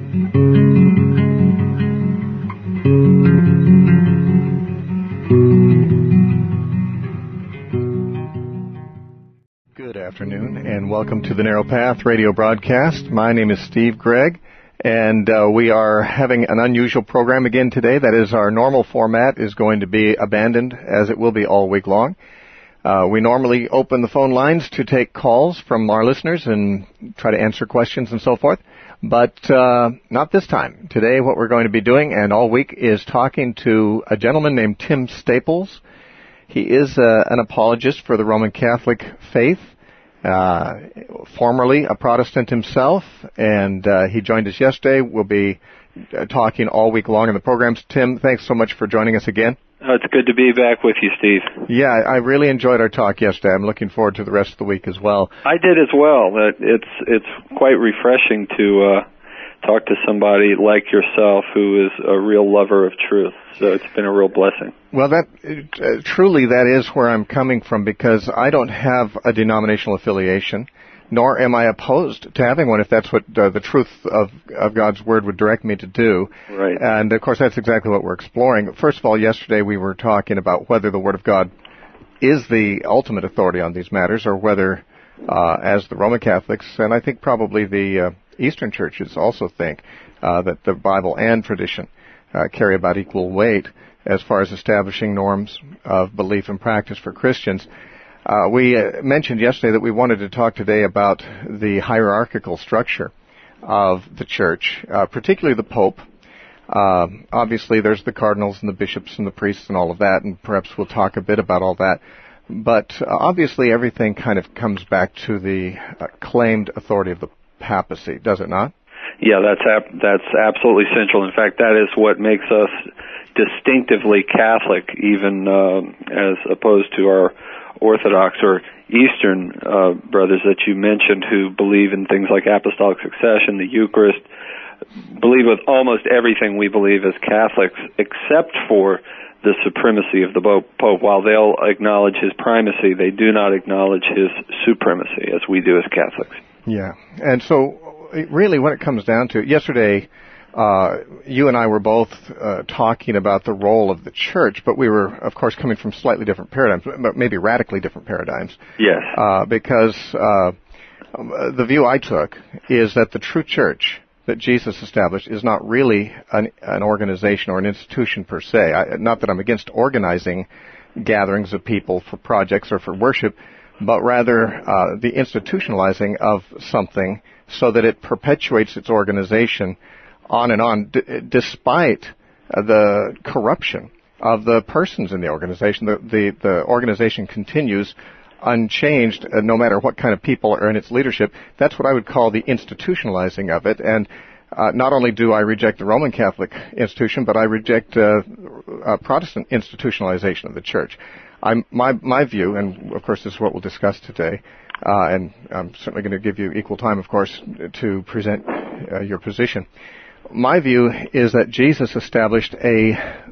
Good afternoon, and welcome to the Narrow Path radio broadcast. My name is Steve Gregg, and we are having an unusual program again today. That is, our normal format is going to be abandoned, as it will be all week long. We normally open the phone lines to take calls from our listeners and try to answer questions and so forth, but not this time. Today, what we're going to be doing, and all week, is talking to a gentleman named Tim Staples. He is an apologist for the Roman Catholic faith, formerly a Protestant himself, and he joined us yesterday. We'll be talking all week long in the programs. Tim, thanks so much for joining us again. It's good to be back with you, Steve. Yeah, I really enjoyed our talk yesterday. I'm looking forward to the rest of the week as well. I did as well. It's quite refreshing to talk to somebody like yourself who is a real lover of truth. So it's been a real blessing. Well, truly that is where I'm coming from, because I don't have a denominational affiliation, nor am I opposed to having one if that's what the truth of God's Word would direct me to do. Right. And, of course, that's exactly what we're exploring. First of all, yesterday we were talking about whether the Word of God is the ultimate authority on these matters, or whether, as the Roman Catholics, and I think probably the Eastern churches also think, that the Bible and tradition carry about equal weight as far as establishing norms of belief and practice for Christians. We mentioned yesterday that we wanted to talk today about the hierarchical structure of the church, particularly the Pope. Obviously, there's the cardinals and the bishops and the priests and all of that, and perhaps we'll talk a bit about all that. But obviously, everything kind of comes back to the claimed authority of the papacy, does it not? Yeah, that's absolutely central. In fact, that is what makes us distinctively Catholic, even as opposed to our Orthodox or Eastern brothers that you mentioned, who believe in things like apostolic succession, the Eucharist, believe with almost everything we believe as Catholics, except for the supremacy of the Pope. While they'll acknowledge his primacy, they do not acknowledge his supremacy, as we do as Catholics. Yeah, and so really what it comes down to, yesterday you and I were both talking about the role of the church, but we were, of course, coming from slightly different paradigms, but maybe radically different paradigms. Yes. Because the view I took is that the true church that Jesus established is not really an organization or an institution per se. Not that I'm against organizing gatherings of people for projects or for worship, but rather the institutionalizing of something so that it perpetuates its organization on and on, despite the corruption of the persons in the organization. The organization continues unchanged, no matter what kind of people are in its leadership. That's what I would call the institutionalizing of it. And not only do I reject the Roman Catholic institution, but I reject Protestant institutionalization of the church. My view, and of course this is what we'll discuss today, and I'm certainly going to give you equal time, of course, to present your position. My view is that Jesus established a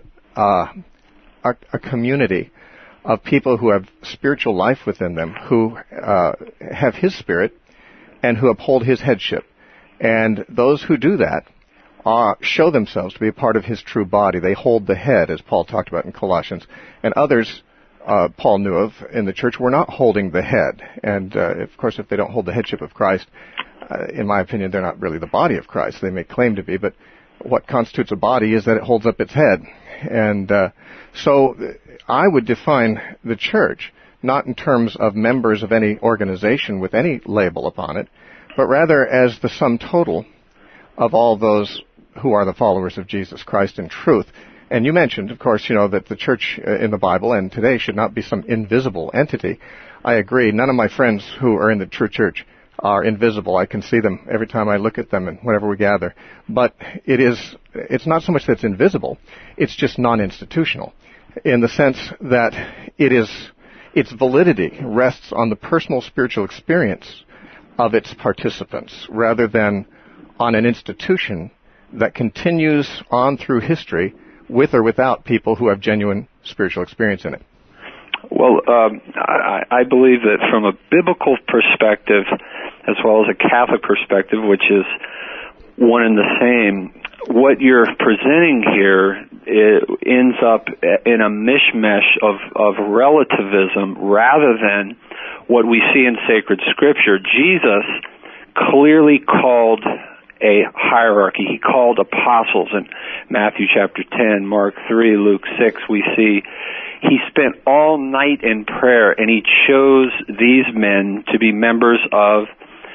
community of people who have spiritual life within them, who have His Spirit, and who uphold His headship. And those who do that show themselves to be a part of His true body. They hold the head, as Paul talked about in Colossians. And others, Paul knew of in the church, were not holding the head. And, of course, if they don't hold the headship of Christ, in my opinion, they're not really the body of Christ. They may claim to be, but what constitutes a body is that it holds up its head. And so I would define the church not in terms of members of any organization with any label upon it, but rather as the sum total of all those who are the followers of Jesus Christ in truth. And you mentioned, of course, that the church in the Bible and today should not be some invisible entity. I agree. None of my friends who are in the true church are invisible. I can see them every time I look at them and whenever we gather. But it's not so much that it's invisible, it's just non-institutional, in the sense that its validity rests on the personal spiritual experience of its participants, rather than on an institution that continues on through history with or without people who have genuine spiritual experience in it. Well, I believe that from a biblical perspective, as well as a Catholic perspective, which is one and the same. What you're presenting here ends up in a mishmash of relativism rather than what we see in sacred scripture. Jesus clearly called a hierarchy. He called apostles in Matthew chapter 10, Mark 3, Luke 6. We see he spent all night in prayer, and he chose these men to be members of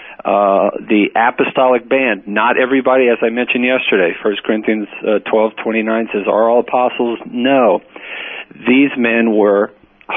the apostolic band. Not everybody, as I mentioned yesterday, 1 Corinthians 12:29 says, are all apostles? No. These men were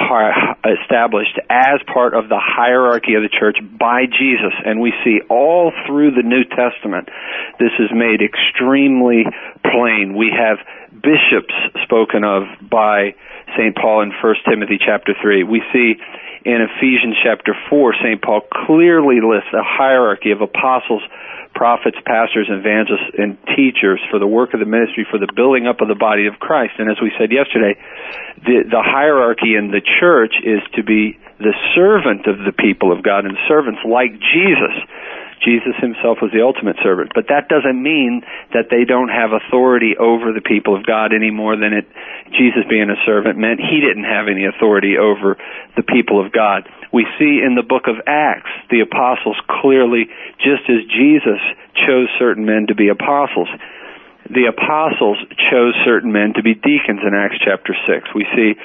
established as part of the hierarchy of the church by Jesus, and we see all through the New Testament this is made extremely plain. We have bishops spoken of by St. Paul in 1 Timothy chapter 3. We see in Ephesians chapter 4, St. Paul clearly lists a hierarchy of apostles, prophets, pastors, evangelists, and teachers for the work of the ministry, for the building up of the body of Christ. And as we said yesterday, the hierarchy in the church is to be the servant of the people of God, and servants like Jesus. Jesus himself was the ultimate servant. But that doesn't mean that they don't have authority over the people of God any more than Jesus being a servant meant he didn't have any authority over the people of God. We see in the book of Acts, the apostles clearly, just as Jesus chose certain men to be apostles, the apostles chose certain men to be deacons in Acts chapter 6. We see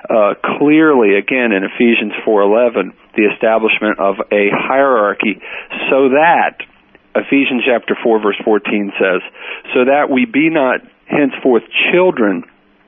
clearly, again, in Ephesians 4:11, the establishment of a hierarchy, so that, Ephesians chapter 4, verse 14 says, so that we be not henceforth children,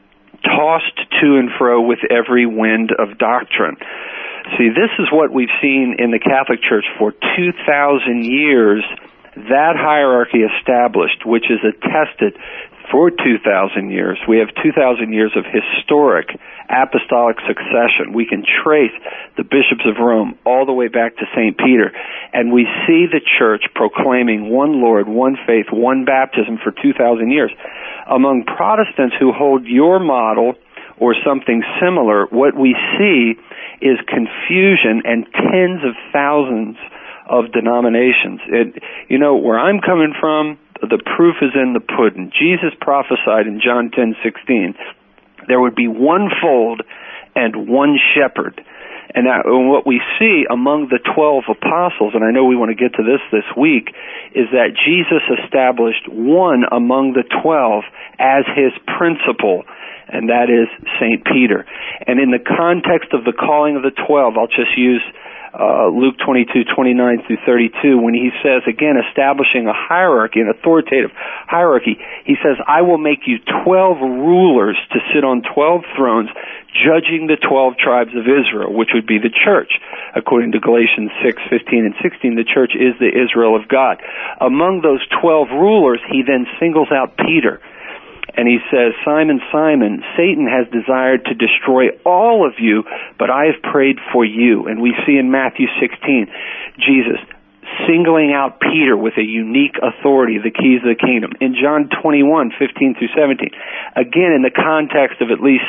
tossed to and fro with every wind of doctrine. See, this is what we've seen in the Catholic Church for 2,000 years, that hierarchy established, which is attested for 2,000 years. We have 2,000 years of historic apostolic succession. We can trace the bishops of Rome all the way back to St. Peter, and we see the church proclaiming one Lord, one faith, one baptism for 2,000 years. Among Protestants who hold your model or something similar, what we see is confusion and tens of thousands of denominations. Where I'm coming from, the proof is in the pudding. Jesus prophesied in John 10:16, there would be one fold and one shepherd. And what we see among the 12 apostles, and I know we want to get to this week, is that Jesus established one among the 12 as his principal, and that is St. Peter. And in the context of the calling of the 12, I'll just use Luke 22:29 through 32, when he says, again, establishing a hierarchy, an authoritative hierarchy, he says, I will make you 12 rulers to sit on 12 thrones, judging the 12 tribes of Israel, which would be the church. According to Galatians 6:15 and 16, the church is the Israel of God. Among those 12 rulers, he then singles out Peter. And he says, Simon, Simon, Satan has desired to destroy all of you, but I have prayed for you. And we see in Matthew 16, Jesus singling out Peter with a unique authority, the keys of the kingdom. In John 21:15 through 17, again, in the context of at least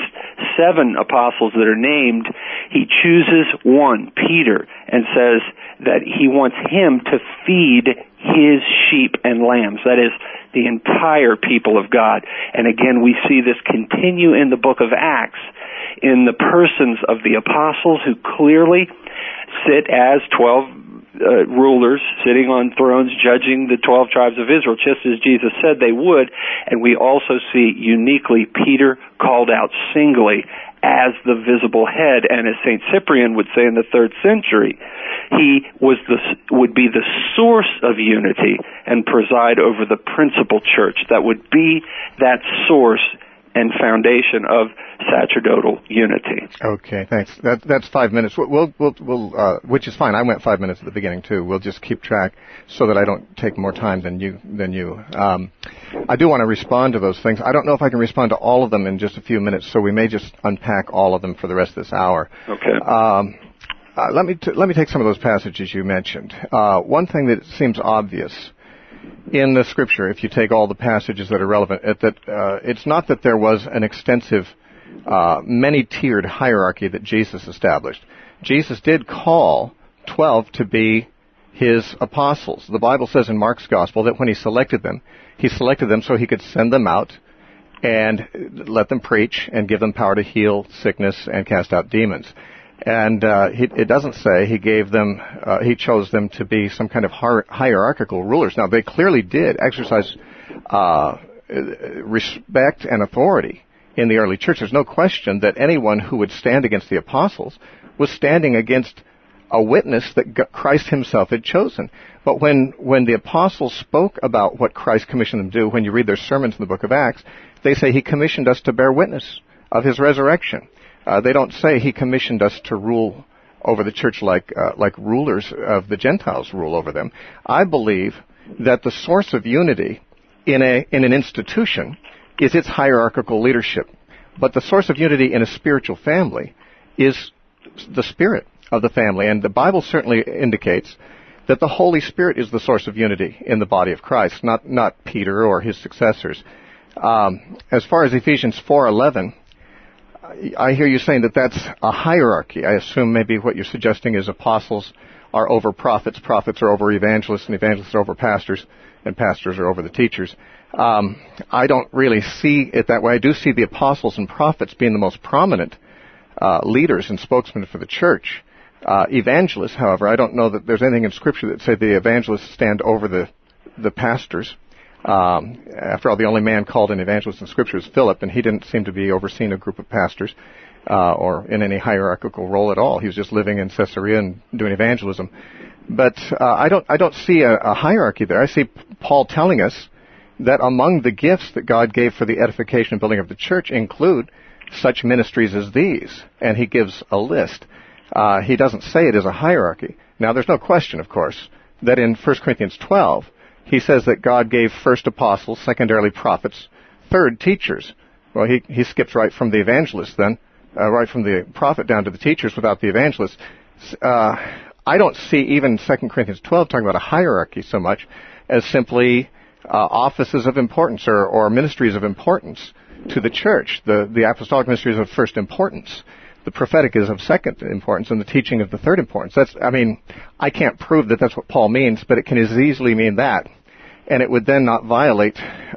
7 apostles that are named, he chooses one, Peter, and says that he wants him to feed his sheep and lambs. That is, the entire people of God. And again, we see this continue in the book of Acts in the persons of the apostles who clearly sit as 12 rulers sitting on thrones judging the 12 tribes of Israel, just as Jesus said they would. And we also see uniquely Peter called out singly as the visible head, and as St. Cyprian would say in the 3rd century, he would be the source of unity and preside over the principal church that would be that source and foundation of sacerdotal unity. Okay, thanks. That's 5 minutes. We'll which is fine. I went 5 minutes at the beginning too. We'll just keep track so that I don't take more time than you. I do want to respond to those things. I don't know if I can respond to all of them in just a few minutes, so we may just unpack all of them for the rest of this hour. Okay. Let me take some of those passages you mentioned. One thing that seems obvious in the Scripture, if you take all the passages that are relevant, it's not that there was an extensive, many-tiered hierarchy that Jesus established. Jesus did call 12 to be his apostles. The Bible says in Mark's gospel that when he selected them so he could send them out and let them preach and give them power to heal sickness and cast out demons. And it doesn't say he chose them to be some kind of hierarchical rulers. Now, they clearly did exercise respect and authority in the early church. There's no question that anyone who would stand against the apostles was standing against a witness that Christ himself had chosen. But when the apostles spoke about what Christ commissioned them to do, when you read their sermons in the book of Acts, they say he commissioned us to bear witness of his resurrection. They don't say he commissioned us to rule over the church like rulers of the Gentiles rule over them. I believe that the source of unity in an institution is its hierarchical leadership. But the source of unity in a spiritual family is the spirit of the family. And the Bible certainly indicates that the Holy Spirit is the source of unity in the body of Christ, not Peter or his successors. As far as Ephesians 4:11, I hear you saying that that's a hierarchy. I assume maybe what you're suggesting is apostles are over prophets, prophets are over evangelists, and evangelists are over pastors, and pastors are over the teachers. I don't really see it that way. I do see the apostles and prophets being the most prominent leaders and spokesmen for the church. Evangelists, however, I don't know that there's anything in Scripture that say the evangelists stand over the pastors. After all, the only man called an evangelist in Scripture is Philip, and he didn't seem to be overseeing a group of pastors or in any hierarchical role at all. He was just living in Caesarea and doing evangelism. But I don't see a hierarchy there. I see Paul telling us that among the gifts that God gave for the edification and building of the church include such ministries as these, and he gives a list. He doesn't say it is a hierarchy. Now, there's no question, of course, that in 1 Corinthians 12, he says that God gave first apostles, secondarily prophets, third teachers. Well, he skips right from the evangelists then, right from the prophet down to the teachers without the evangelists. I don't see even 2 Corinthians 12 talking about a hierarchy so much as simply offices of importance or ministries of importance to the church. The apostolic ministry is of first importance. The prophetic is of second importance, and the teaching of the third importance. I can't prove that that's what Paul means, but it can as easily mean that. And it would then not violate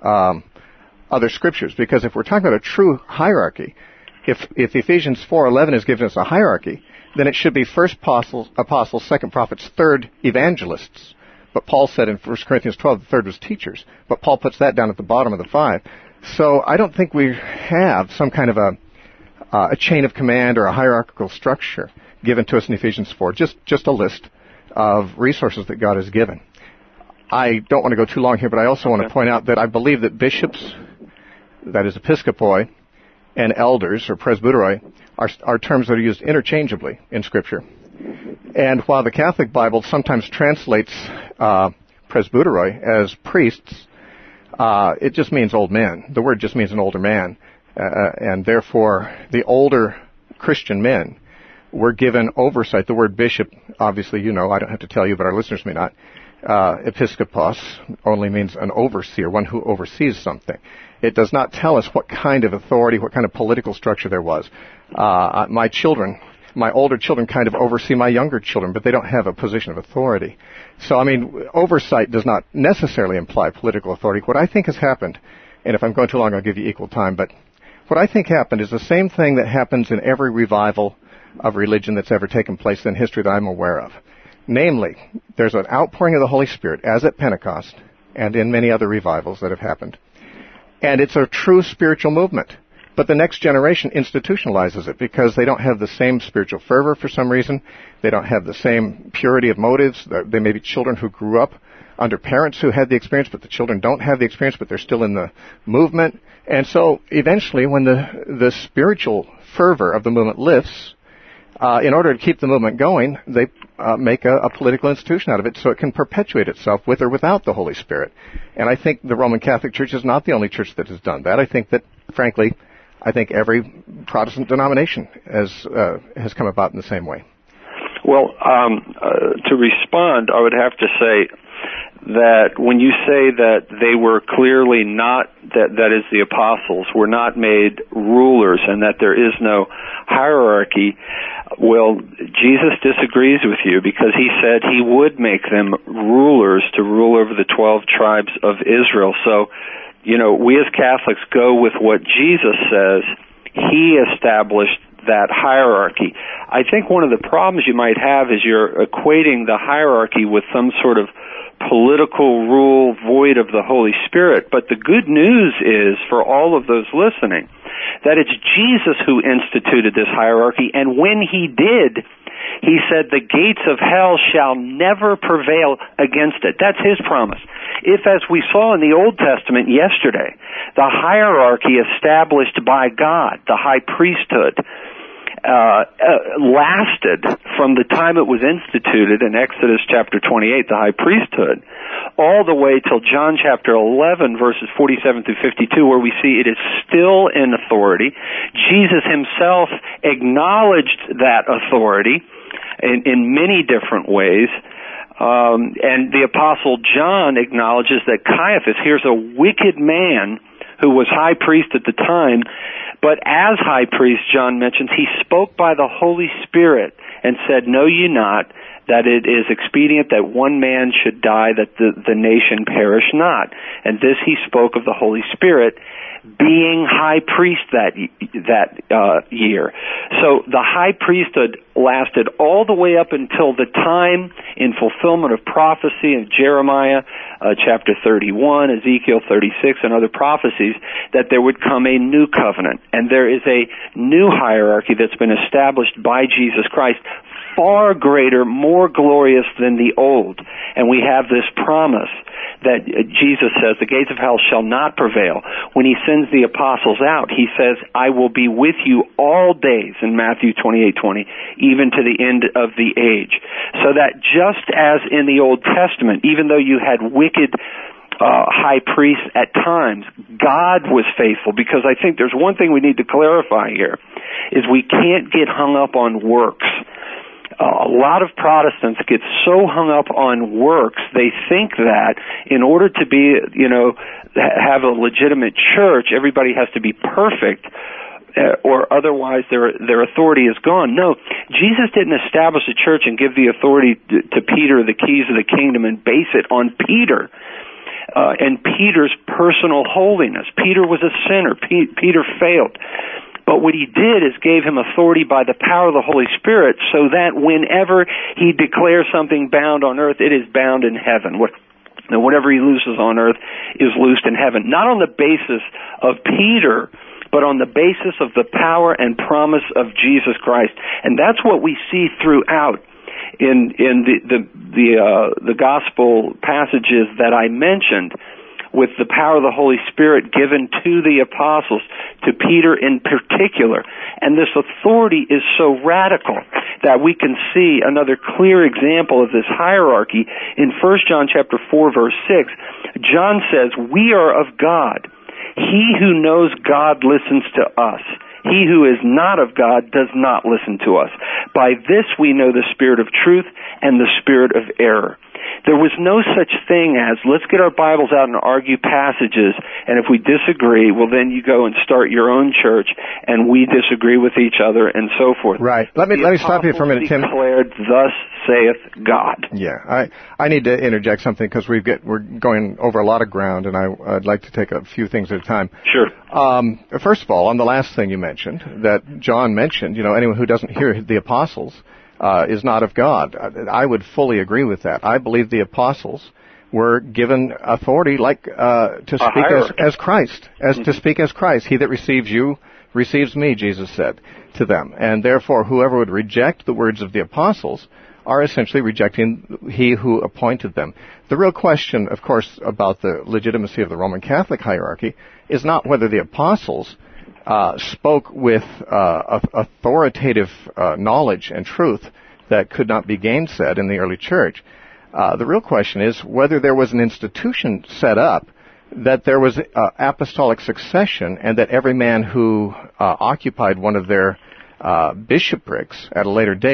other scriptures, because if we're talking about a true hierarchy, if Ephesians 4:11 is giving us a hierarchy, then it should be first apostles, second prophets, third evangelists. But Paul said in 1 Corinthians 12 the third was teachers. But Paul puts that down at the bottom of the five. So I don't think we have some kind of a chain of command or a hierarchical structure given to us in Ephesians 4. Just a list of resources that God has given. I don't want to go too long here, but I also want to point out that I believe that bishops, that is episcopoi, and elders, or presbyteroi, are terms that are used interchangeably in Scripture. And while the Catholic Bible sometimes translates presbyteroi as priests, it just means old men. The word just means an older man. And therefore, the older Christian men were given oversight. The word bishop, obviously, you know, I don't have to tell you, but our listeners may not. Episkopos only means an overseer, one who oversees something. It does not tell us what kind of authority, what kind of political structure there was. My older children kind of oversee my younger children, but they don't have a position of authority. So, oversight does not necessarily imply political authority. What I think has happened, and if I'm going too long, I'll give you equal time, but what I think happened is the same thing that happens in every revival of religion that's ever taken place in history that I'm aware of. Namely, there's an outpouring of the Holy Spirit, as at Pentecost, and in many other revivals that have happened. And it's a true spiritual movement. But the next generation institutionalizes it because they don't have the same spiritual fervor for some reason. They don't have the same purity of motives. They may be children who grew up under parents who had the experience, but the children don't have the experience, but they're still in the movement. And so eventually, when the spiritual fervor of the movement lifts, in order to keep the movement going, they make a political institution out of it so it can perpetuate itself with or without the Holy Spirit. And I think the Roman Catholic Church is not the only church that has done that. I think that, frankly, every Protestant denomination has come about in the same way. Well, to respond, I would have to say that when you say that they were clearly not, that is the apostles, were not made rulers and that there is no hierarchy, well, Jesus disagrees with you because he said he would make them rulers to rule over the 12 tribes of Israel. So, we as Catholics go with what Jesus says. He established that hierarchy. I think one of the problems you might have is you're equating the hierarchy with some sort of political rule void of the Holy Spirit. But the good news is, for all of those listening, that it's Jesus who instituted this hierarchy, and when he did, he said, the gates of hell shall never prevail against it. That's his promise. If, as we saw in the Old Testament yesterday, the hierarchy established by God, the high priesthood, lasted from the time it was instituted in Exodus chapter 28, the high priesthood, all the way till John chapter 11, verses 47 through 52, where we see it is still in authority. Jesus himself acknowledged that authority in many different ways. And the Apostle John acknowledges that Caiaphas, here's a wicked man who was high priest at the time, but as high priest, John mentions, he spoke by the Holy Spirit and said, know ye not that it is expedient that one man should die, that the nation perish not. And this he spoke of the Holy Spirit being high priest that year. So the high priesthood lasted all the way up until the time in fulfillment of prophecy in Jeremiah chapter 31, Ezekiel 36, and other prophecies, that there would come a new covenant. And there is a new hierarchy that's been established by Jesus Christ, far greater, more glorious than the old. And we have this promise that Jesus says, the gates of hell shall not prevail. When he sends the apostles out, he says, I will be with you all days, in Matthew 28:20, even to the end of the age. So that just as in the Old Testament, even though you had wicked high priests at times, God was faithful, because I think there's one thing we need to clarify here, is we can't get hung up on works. A lot of Protestants get so hung up on works, they think that in order to be, have a legitimate church, everybody has to be perfect, or otherwise their authority is gone. No, Jesus didn't establish a church and give the authority to Peter, the keys of the kingdom, and base it on Peter and Peter's personal holiness. Peter was a sinner. Peter failed. But what he did is gave him authority by the power of the Holy Spirit, so that whenever he declares something bound on earth, it is bound in heaven. And whatever he looses on earth is loosed in heaven. Not on the basis of Peter, but on the basis of the power and promise of Jesus Christ. And that's what we see throughout in the gospel passages that I mentioned, with the power of the Holy Spirit given to the apostles, to Peter in particular. And this authority is so radical that we can see another clear example of this hierarchy in 1 John chapter 4, verse 6. John says, we are of God. He who knows God listens to us. He who is not of God does not listen to us. By this we know the spirit of truth and the spirit of error. There was no such thing as, let's get our Bibles out and argue passages, and if we disagree, well, then you go and start your own church, and we disagree with each other, and so forth. Right. Let me stop you for a minute, Tim. Declared, thus saith God. Yeah, I need to interject something, because we're going over a lot of ground, and I'd like to take a few things at a time. Sure. First of all, on the last thing you mentioned, that John mentioned, anyone who doesn't hear the apostles is not of God. I would fully agree with that. I believe the apostles were given authority to speak as Christ, to speak as Christ. He that receives you receives me, Jesus said to them. And therefore, whoever would reject the words of the apostles are essentially rejecting he who appointed them. The real question, of course, about the legitimacy of the Roman Catholic hierarchy is not whether the apostles spoke with authoritative knowledge and truth that could not be gainsaid in the early church. The real question is whether there was an institution set up, that there was apostolic succession, and that every man who occupied one of their bishoprics at a later date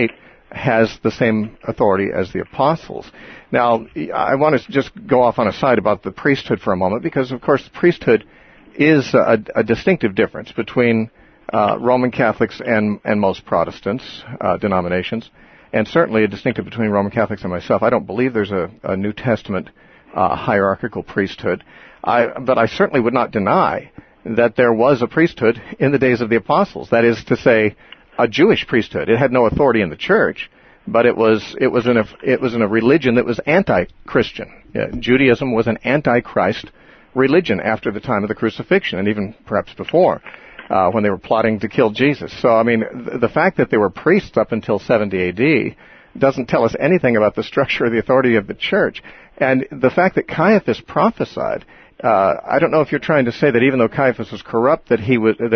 has the same authority as the apostles. Now, I want to just go off on a side about the priesthood for a moment, because, of course, the priesthood is a distinctive difference between Roman Catholics and most Protestants denominations, and certainly a distinctive between Roman Catholics and myself. I don't believe there's a New Testament hierarchical priesthood, but I certainly would not deny that there was a priesthood in the days of the apostles. That is to say, a Jewish priesthood. It had no authority in the church, but it was in a religion that was anti-Christian. Judaism was an anti-Christ religion after the time of the crucifixion, and even perhaps before, when they were plotting to kill Jesus. So, I mean, the fact that there were priests up until 70 A.D. doesn't tell us anything about the structure or the authority of the church. And the fact that Caiaphas prophesied, I don't know if you're trying to say that even though Caiaphas was corrupt, that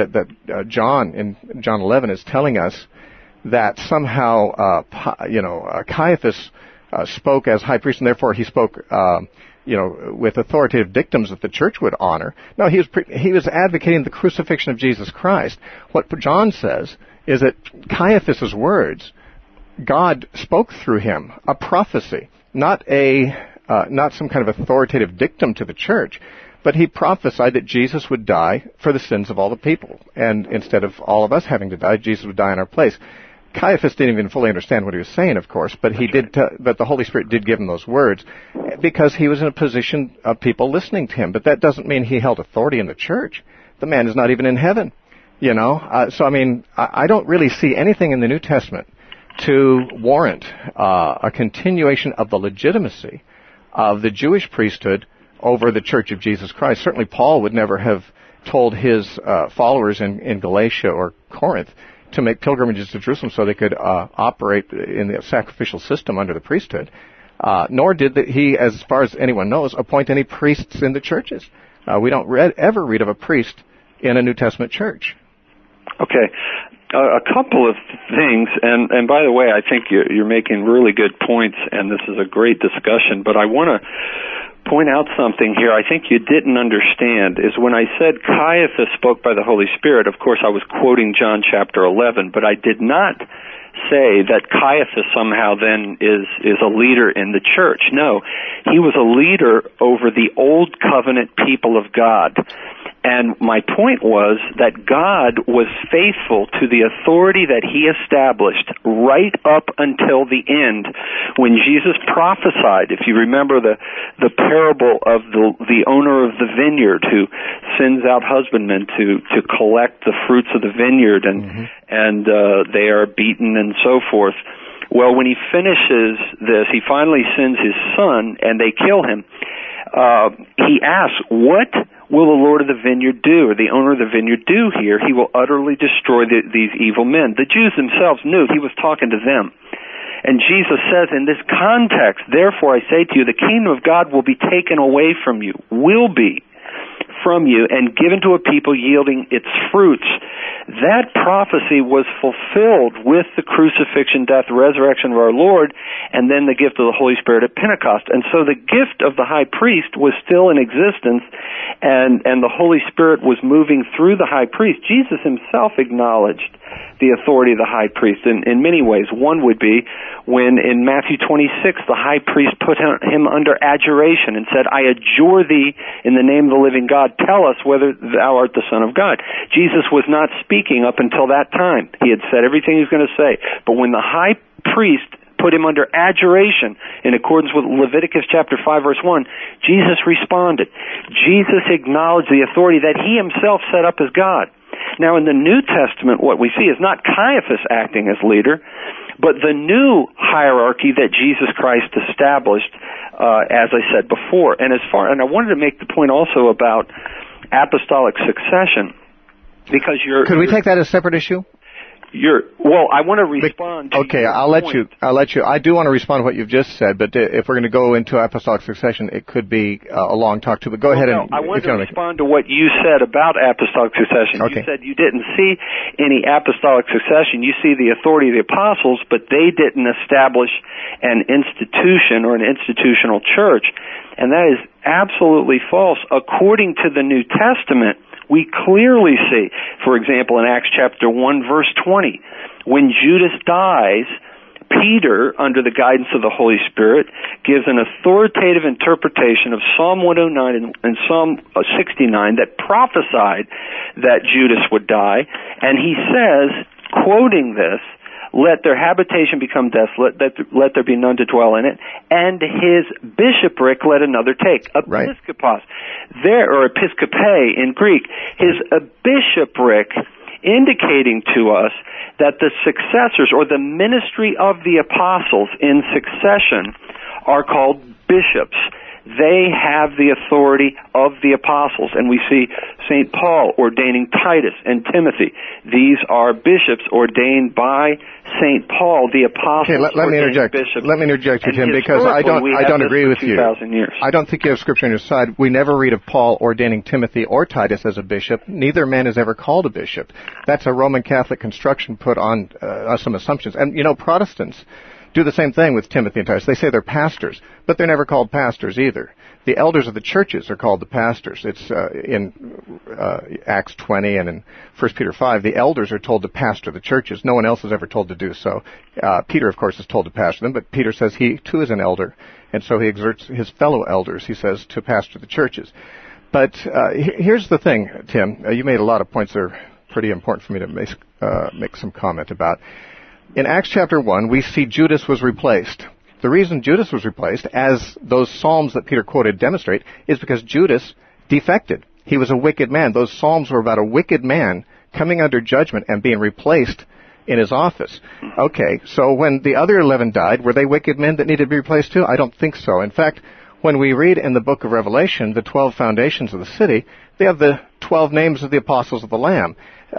John in John 11 is telling us that somehow Caiaphas spoke as high priest, and therefore he spoke with authoritative dictums that the church would honor. No, he was advocating the crucifixion of Jesus Christ. What John says is that Caiaphas's words, God spoke through him, a prophecy, not some kind of authoritative dictum to the church, but he prophesied that Jesus would die for the sins of all the people, and instead of all of us having to die, Jesus would die in our place. Caiaphas didn't even fully understand what he was saying, of course, but but the Holy Spirit did give him those words because he was in a position of people listening to him. But that doesn't mean he held authority in the church. The man is not even in heaven, So, I mean, I don't really see anything in the New Testament to warrant a continuation of the legitimacy of the Jewish priesthood over the Church of Jesus Christ. Certainly Paul would never have told his followers in Galatia or Corinth to make pilgrimages to Jerusalem so they could operate in the sacrificial system under the priesthood. Nor did he, as far as anyone knows, appoint any priests in the churches. We don't ever read of a priest in a New Testament church. Okay. A couple of things, and by the way, I think you're making really good points, and this is a great discussion, but I want to point out something here I think you didn't understand, is when I said Caiaphas spoke by the Holy Spirit, of course I was quoting John chapter 11, but I did not say that Caiaphas somehow then is a leader in the church. No, he was a leader over the old covenant people of God. And my point was that God was faithful to the authority that he established right up until the end when Jesus prophesied. If you remember the parable of the owner of the vineyard who sends out husbandmen to collect the fruits of the vineyard, and they are beaten and so forth. Well, when he finishes this, he finally sends his son and they kill him. He asks, what will the Lord of the vineyard do, or the owner of the vineyard do here? He will utterly destroy these evil men. The Jews themselves knew he was talking to them. And Jesus says in this context, therefore I say to you, the kingdom of God will be taken away from you, will be from you, and given to a people yielding its fruits. That prophecy was fulfilled with the crucifixion, death, resurrection of our Lord, and then the gift of the Holy Spirit at Pentecost. And so the gift of the high priest was still in existence, and the Holy Spirit was moving through the high priest. Jesus himself acknowledged the authority of the high priest in many ways. One would be when in Matthew 26 the high priest put him under adjuration and said, I adjure thee in the name of the living God, tell us whether thou art the Son of God. Jesus was not speaking up until that time. He had said everything he was going to say. But when the high priest put him under adjuration in accordance with Leviticus chapter 5 verse 1, Jesus responded. Jesus acknowledged the authority that he himself set up as God. Now in the New Testament, what we see is not Caiaphas acting as leader, but the new hierarchy that Jesus Christ established, as I said before. And I wanted to make the point also about apostolic succession, because Could we take that as a separate issue? I want to respond to okay, I'll let you. I do want to respond to what you've just said, but if we're going to go into apostolic succession, it could be a long talk too. But go ahead. I wanted to respond to what you said about apostolic succession. Okay. You said you didn't see any apostolic succession. You see the authority of the apostles, but they didn't establish an institution or an institutional church. And that is absolutely false. According to the New Testament, we clearly see, for example, in Acts chapter 1, verse 20, when Judas dies, Peter, under the guidance of the Holy Spirit, gives an authoritative interpretation of Psalm 109 and Psalm 69 that prophesied that Judas would die. And he says, quoting this, "Let their habitation become desolate, let there be none to dwell in it, and his bishopric let another take." Episkopos, or episkope in Greek. His bishopric, indicating to us that the successors or the ministry of the apostles in succession are called bishops. They have the authority of the apostles. And we see St. Paul ordaining Titus and Timothy. These are bishops ordained by St. Paul, the apostle. Okay, let me interject. Let me interject with him, because I don't agree with you. I don't think you have Scripture on your side. We never read of Paul ordaining Timothy or Titus as a bishop. Neither man is ever called a bishop. That's a Roman Catholic construction put on some assumptions. And, Protestants do the same thing with Timothy and Titus. They say they're pastors, but they're never called pastors either. The elders of the churches are called the pastors. It's in Acts 20 and in 1 Peter 5, the elders are told to pastor the churches. No one else is ever told to do so. Peter, of course, is told to pastor them, but Peter says he, too, is an elder, and so he exerts his fellow elders, he says, to pastor the churches. But here's the thing, Tim. You made a lot of points that are pretty important for me to make some comment about. In Acts chapter 1, we see Judas was replaced. The reason Judas was replaced, as those Psalms that Peter quoted demonstrate, is because Judas defected. He was a wicked man. Those Psalms were about a wicked man coming under judgment and being replaced in his office. Okay, so when the other 11 died, were they wicked men that needed to be replaced too? I don't think so. In fact, when we read in the book of Revelation, the 12 foundations of the city, they have the 12 names of the apostles of the Lamb.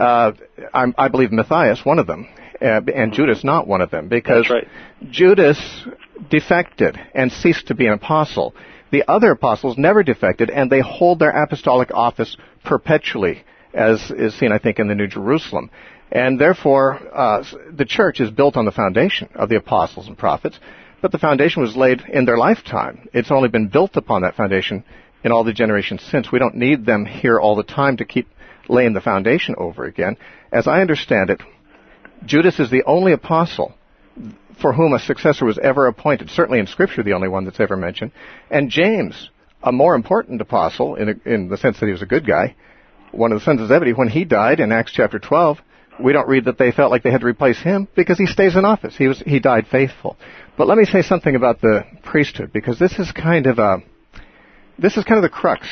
I believe Matthias, one of them. And Judas not one of them, because Judas defected and ceased to be an apostle. The other apostles never defected, and they hold their apostolic office perpetually, as is seen, I think, in the New Jerusalem. And therefore, the church is built on the foundation of the apostles and prophets, but the foundation was laid in their lifetime. It's only been built upon that foundation in all the generations since. We don't need them here all the time to keep laying the foundation over again. As I understand it, Judas is the only apostle for whom a successor was ever appointed, certainly in Scripture the only one that's ever mentioned. And James, a more important apostle in the sense that he was a good guy, one of the sons of Zebedee, when he died in Acts chapter 12, we don't read that they felt like they had to replace him because he stays in office. He died faithful. But let me say something about the priesthood, because this is kind of the crux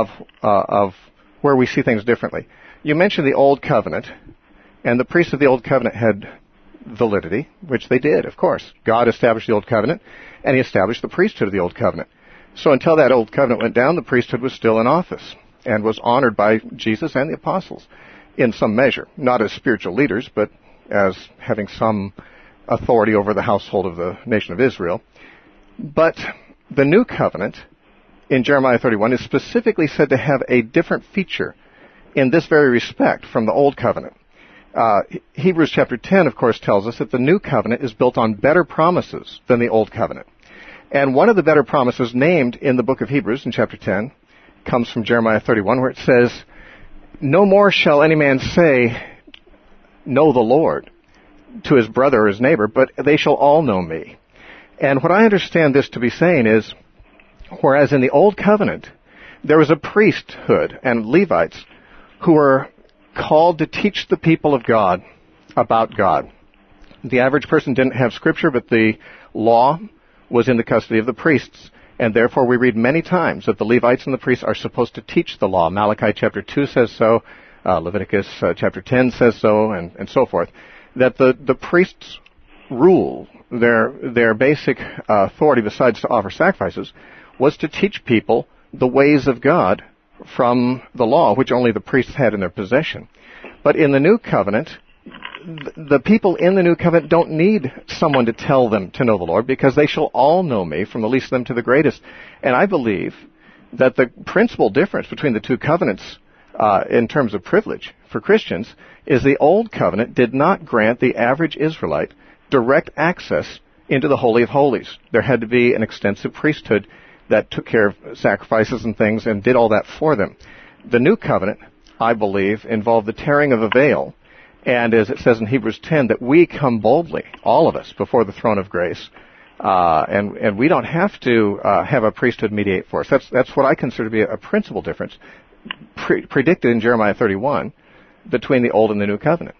of where we see things differently. You mentioned the Old Covenant. And the priests of the Old Covenant had validity, which they did, of course. God established the Old Covenant, and he established the priesthood of the Old Covenant. So until that Old Covenant went down, the priesthood was still in office and was honored by Jesus and the apostles in some measure. Not as spiritual leaders, but as having some authority over the household of the nation of Israel. But the New Covenant, in Jeremiah 31, is specifically said to have a different feature in this very respect from the Old Covenant. Hebrews chapter 10, of course, tells us that the New Covenant is built on better promises than the Old Covenant. And one of the better promises named in the book of Hebrews in chapter 10 comes from Jeremiah 31, where it says, "No more shall any man say, 'Know the Lord,' to his brother or his neighbor, but they shall all know me." And what I understand this to be saying is, whereas in the Old Covenant there was a priesthood and Levites who were called to teach the people of God about God. The average person didn't have Scripture, but the law was in the custody of the priests. And therefore we read many times that the Levites and the priests are supposed to teach the law. Malachi chapter 2 says so, Leviticus chapter 10 says so, and so forth. That the priests' rule, their basic authority besides to offer sacrifices, was to teach people the ways of God from the law, which only the priests had in their possession. But in the New Covenant, the people in the New Covenant don't need someone to tell them to know the Lord, because they shall all know me, from the least of them to the greatest. And I believe that the principal difference between the two covenants in terms of privilege for Christians is the Old Covenant did not grant the average Israelite direct access into the Holy of Holies. There had to be an extensive priesthood that took care of sacrifices and things and did all that for them. The New Covenant, I believe, involved the tearing of a veil, And as it says in Hebrews 10, that we come boldly, all of us, before the throne of grace. And we don't have to have a priesthood mediate for us. That's what I consider to be a principal difference predicted in Jeremiah 31 between the Old and the New Covenant.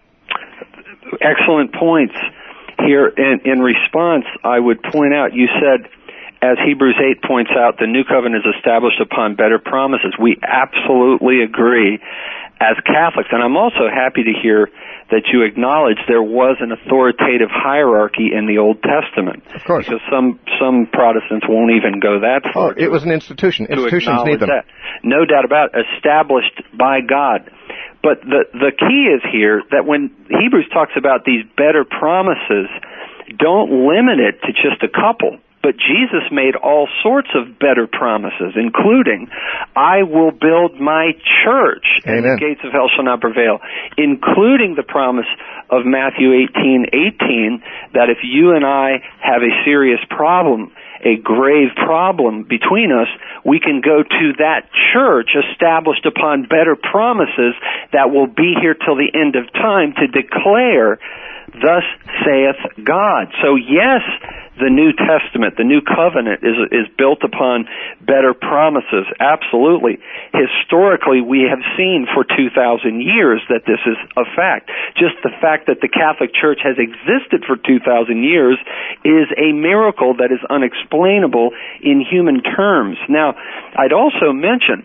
Excellent points. Here, in response, I would point out, you said, as Hebrews 8 points out, the New Covenant is established upon better promises. We absolutely agree as Catholics. And I'm also happy to hear that you acknowledge there was an authoritative hierarchy in the Old Testament. Of course. Because some Protestants won't even go that far. Oh, it was an institution. Institutions need them. That. No doubt about it, established by God. But the key is here that when Hebrews talks about these better promises, don't limit it to just a couple. But Jesus made all sorts of better promises, including, I will build my church, and the gates of hell shall not prevail, including the promise of Matthew 18:18, that if you and I have a serious problem, a grave problem between us, we can go to that church established upon better promises that will be here till the end of time to declare, thus saith God. So yes, the New Testament, the New Covenant is built upon better promises. Absolutely. Historically, we have seen for 2,000 years that this is a fact. Just the fact that the Catholic Church has existed for 2,000 years is a miracle that is unexplainable in human terms. Now, I'd also mention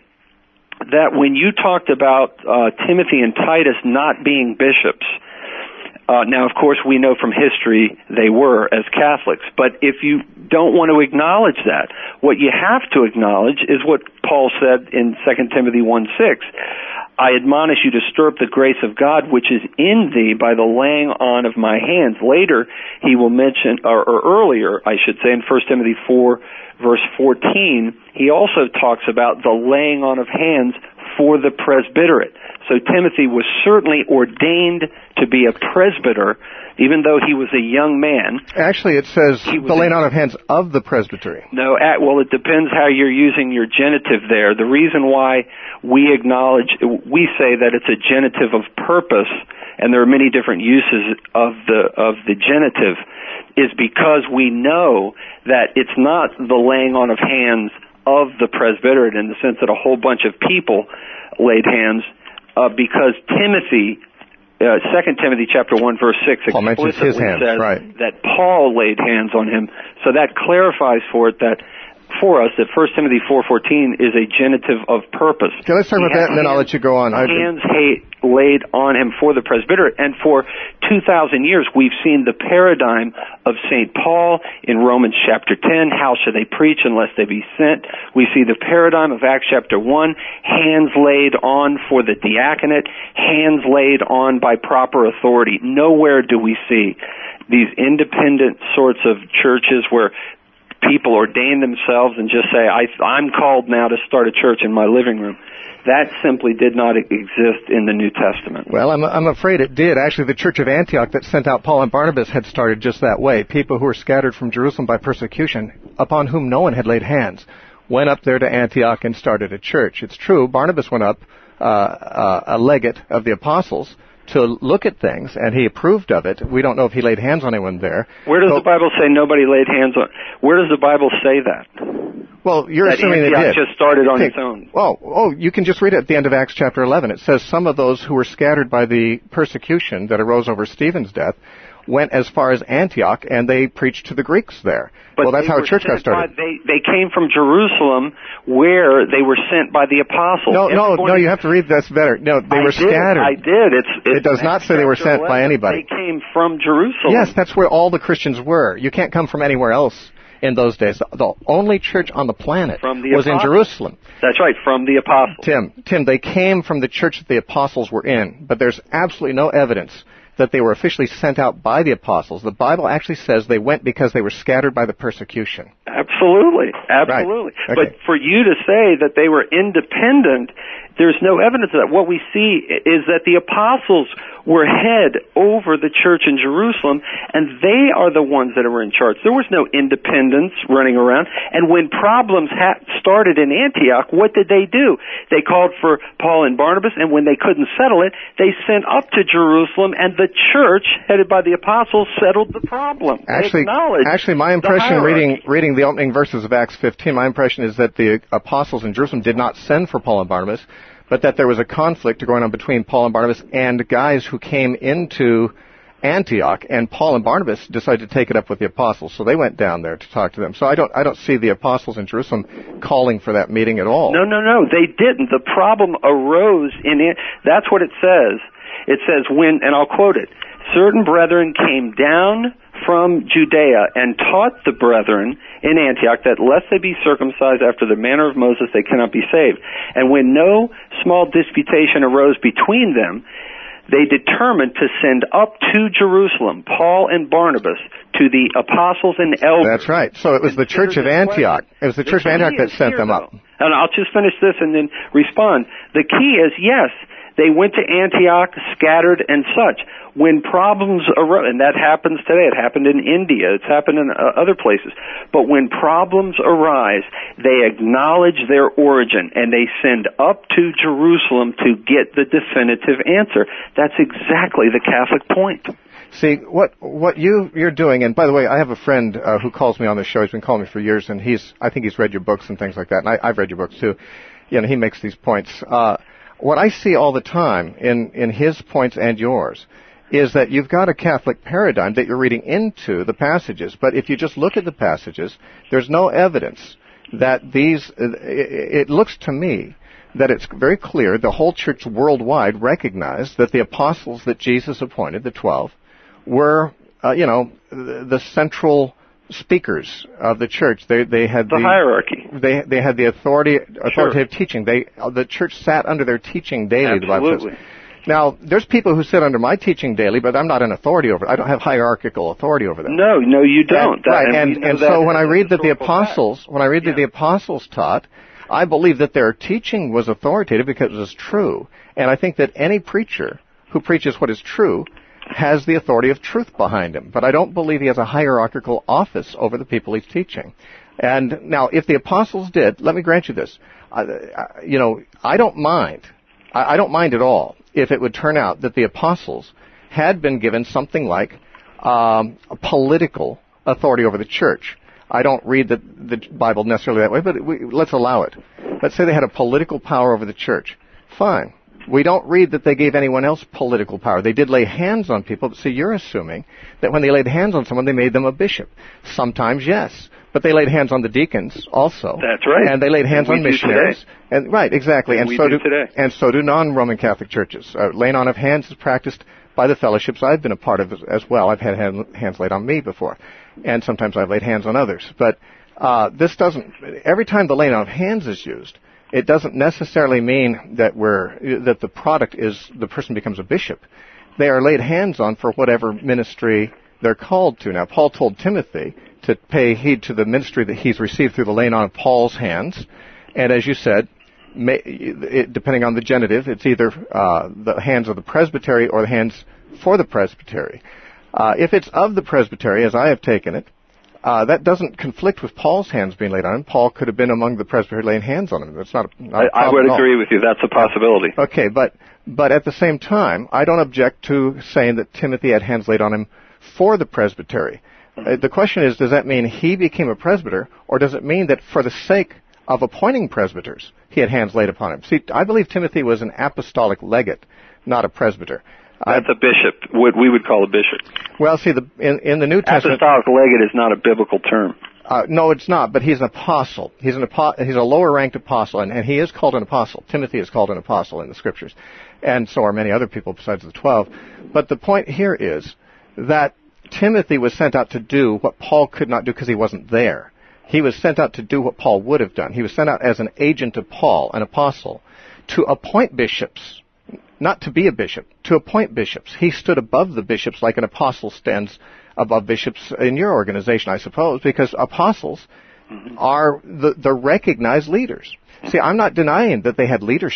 that when you talked about Timothy and Titus not being bishops, now, of course, we know from history they were as Catholics. But if you don't want to acknowledge that, what you have to acknowledge is what Paul said in 2 Timothy 1:6. I admonish you to stir up the grace of God which is in thee by the laying on of my hands. Later, he will mention, or earlier, I should say, in 1 Timothy 4, verse 14, he also talks about the laying on of hands for the presbyterate. So Timothy was certainly ordained to be a presbyter, even though he was a young man. Actually, it says the laying on of hands of the presbytery. No, well, it depends how you're using your genitive there. The reason why we say that it's a genitive of purpose, and there are many different uses of the genitive, is because we know that it's not the laying on of hands of the presbyterate in the sense that a whole bunch of people laid hands, because Timothy, 2 Timothy chapter 1 verse 6 explicitly says that Paul laid hands on him. So that clarifies for us that 1 Timothy 4:14 is a genitive of purpose. Okay, let's talk about that, and then I'll let you go on. Hands laid on him for the presbyterate, and for 2,000 years we've seen the paradigm of St. Paul in Romans chapter 10, how should they preach unless they be sent? We see the paradigm of Acts chapter 1, hands laid on for the diaconate, hands laid on by proper authority. Nowhere do we see these independent sorts of churches where people ordain themselves and just say, I'm called now to start a church in my living room. That simply did not exist in the New Testament. Well, I'm afraid it did. Actually, the Church of Antioch that sent out Paul and Barnabas had started just that way. People who were scattered from Jerusalem by persecution, upon whom no one had laid hands, went up there to Antioch and started a church. It's true, Barnabas went up, a legate of the apostles, to look at things, and he approved of it. We don't know if he laid hands on anyone there. Where does the Bible say nobody laid hands on? Where does the Bible say that? Well, you're assuming it did. Just started on its own. Well, you can just read it at the end of Acts chapter 11. It says some of those who were scattered by the persecution that arose over Stephen's death went as far as Antioch, and they preached to the Greeks there. But that's how a church got started. They came from Jerusalem, where they were sent by the apostles. No, you have to read this better. No, they were scattered. I did. It does not say they were sent by anybody. They came from Jerusalem. Yes, that's where all the Christians were. You can't come from anywhere else in those days. The only church on the planet was in Jerusalem. That's right, from the apostles. Tim, they came from the church that the apostles were in, but there's absolutely no evidence that they were officially sent out by the apostles. The Bible actually says they went because they were scattered by the persecution. Absolutely. Right. Okay. But for you to say that they were independent There's no evidence of that. What we see is that the apostles were head over the church in Jerusalem, and they are the ones that were in charge. There was no independents running around. And when problems started in Antioch, what did they do? They called for Paul and Barnabas, and when they couldn't settle it, they sent up to Jerusalem, and the church, headed by the apostles, settled the problem. Actually, my impression reading the opening verses of Acts 15, my impression is that the apostles in Jerusalem did not send for Paul and Barnabas, but that there was a conflict going on between Paul and Barnabas and guys who came into Antioch, and Paul and Barnabas decided to take it up with the apostles, so they went down there to talk to them. So I don't see the apostles in Jerusalem calling for that meeting at all. No, they didn't. The problem arose in it. That's what it says. It says when, and I'll quote it, certain brethren came down from Judea and taught the brethren in Antioch that lest they be circumcised after the manner of Moses, they cannot be saved. And when no small disputation arose between them, they determined to send up to Jerusalem Paul and Barnabas to the apostles and elders. That's right. So it was the church of Antioch. It was the church of Antioch that sent them up. And I'll just finish this and then respond. The key is, yes, they went to Antioch, scattered, and such. When problems arose, and that happens today, it happened in India, it's happened in other places, but when problems arise, they acknowledge their origin, and they send up to Jerusalem to get the definitive answer. That's exactly the Catholic point. See, what you're doing, and by the way, I have a friend who calls me on the show. He's been calling me for years, and I think he's read your books and things like that, and I've read your books too. You know, he makes these points. What I see all the time in his points and yours is that you've got a Catholic paradigm that you're reading into the passages, but if you just look at the passages, there's no evidence that it looks to me that it's very clear the whole church worldwide recognized that the apostles that Jesus appointed, the 12, were, the central speakers of the church. They had the hierarchy. They had the authoritative teaching. The church sat under their teaching daily. Absolutely. The Bible says. Now, there's people who sit under my teaching daily, but I'm not an authority over it. I don't have hierarchical authority over them. No, you don't. And so when I read that the apostles taught, I believe that their teaching was authoritative because it was true. And I think that any preacher who preaches what is true has the authority of truth behind him. But I don't believe he has a hierarchical office over the people he's teaching. And now, if the apostles did, let me grant you this. I don't mind. I don't mind at all if it would turn out that the apostles had been given something like a political authority over the church. I don't read the Bible necessarily that way, but let's allow it. Let's say they had a political power over the church. Fine. We don't read that they gave anyone else political power. They did lay hands on people. So you're assuming that when they laid hands on someone, they made them a bishop. Sometimes, yes. But they laid hands on the deacons also. That's right. And they laid hands on missionaries. And right, exactly. And so do non-Roman Catholic churches. Laying on of hands is practiced by the fellowships I've been a part of as well. I've had hands laid on me before. And sometimes I've laid hands on others. But this doesn't, every time the laying on of hands is used, it doesn't necessarily mean that the product is the person becomes a bishop. They are laid hands on for whatever ministry they're called to. Now, Paul told Timothy to pay heed to the ministry that he's received through the laying on of Paul's hands. And as you said, depending on the genitive, it's either the hands of the presbytery or the hands for the presbytery. If it's of the presbytery, as I have taken it, that doesn't conflict with Paul's hands being laid on him. Paul could have been among the presbytery laying hands on him. That's not a problem. I would agree with you. That's a possibility. Okay, but at the same time, I don't object to saying that Timothy had hands laid on him for the presbytery. The question is, does that mean he became a presbyter, or does it mean that for the sake of appointing presbyters, he had hands laid upon him? See, I believe Timothy was an apostolic legate, not a presbyter. That's a bishop, what we would call a bishop. Well, see, in the New Testament, apostolic legate is not a biblical term. No, it's not, but he's an apostle. He's a lower-ranked apostle, and he is called an apostle. Timothy is called an apostle in the Scriptures, and so are many other people besides the 12. But the point here is that Timothy was sent out to do what Paul could not do because he wasn't there. He was sent out to do what Paul would have done. He was sent out as an agent of Paul, an apostle, to appoint bishops, not to be a bishop, to appoint bishops. He stood above the bishops like an apostle stands above bishops in your organization, I suppose, because apostles are the recognized leaders. See, I'm not denying that they had leadership.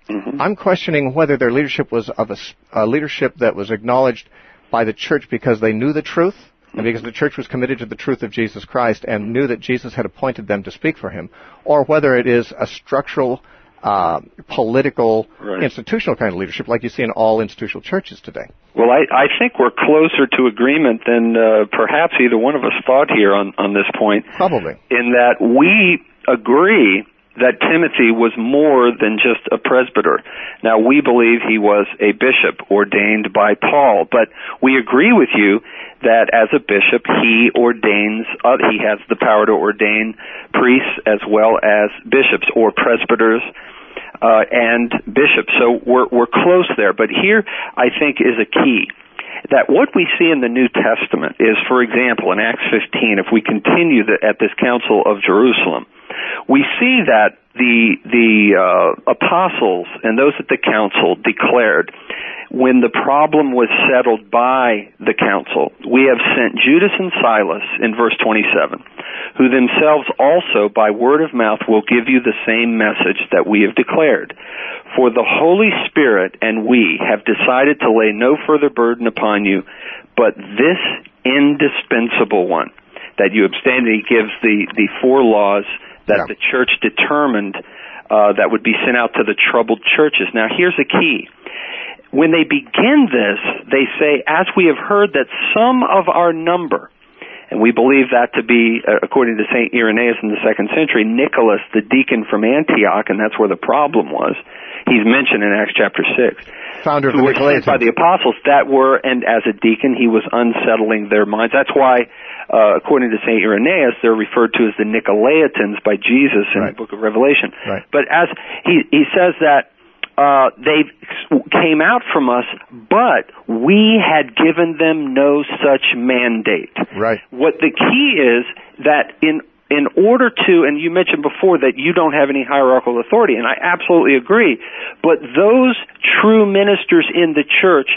Mm-hmm. I'm questioning whether their leadership was of a leadership that was acknowledged by the church because they knew the truth, and because the church was committed to the truth of Jesus Christ and knew that Jesus had appointed them to speak for him, or whether it is a structural, political, institutional kind of leadership like you see in all institutional churches today. Well, I think we're closer to agreement than perhaps either one of us thought here on this point. Probably. In that we agree that Timothy was more than just a presbyter. Now, we believe he was a bishop ordained by Paul, but we agree with you that as a bishop, he has the power to ordain priests as well as bishops or presbyters and bishops. So we're close there. But here, I think, is a key. That what we see in the New Testament is, for example, in Acts 15, if we continue at this Council of Jerusalem, we see that the apostles and those at the council declared, when the problem was settled by the council, we have sent Judas and Silas, in verse 27, who themselves also by word of mouth will give you the same message that we have declared. For the Holy Spirit and we have decided to lay no further burden upon you, but this indispensable one, that you abstain. And he gives the 4 laws that the church determined that would be sent out to the troubled churches. Now, here's the key. When they begin this, they say, as we have heard that some of our number, and we believe that to be, according to St. Irenaeus in the 2nd century, Nicholas, the deacon from Antioch, and that's where the problem was. He's mentioned in Acts chapter 6. Founder of the Nicolaitans. By the apostles and as a deacon, he was unsettling their minds. That's why, according to St. Irenaeus, they're referred to as the Nicolaitans by Jesus in the book of Revelation. Right. But as he says that, they came out from us, but we had given them no such mandate. Right. What the key is that in order to, and you mentioned before that you don't have any hierarchical authority, and I absolutely agree, but those true ministers in the church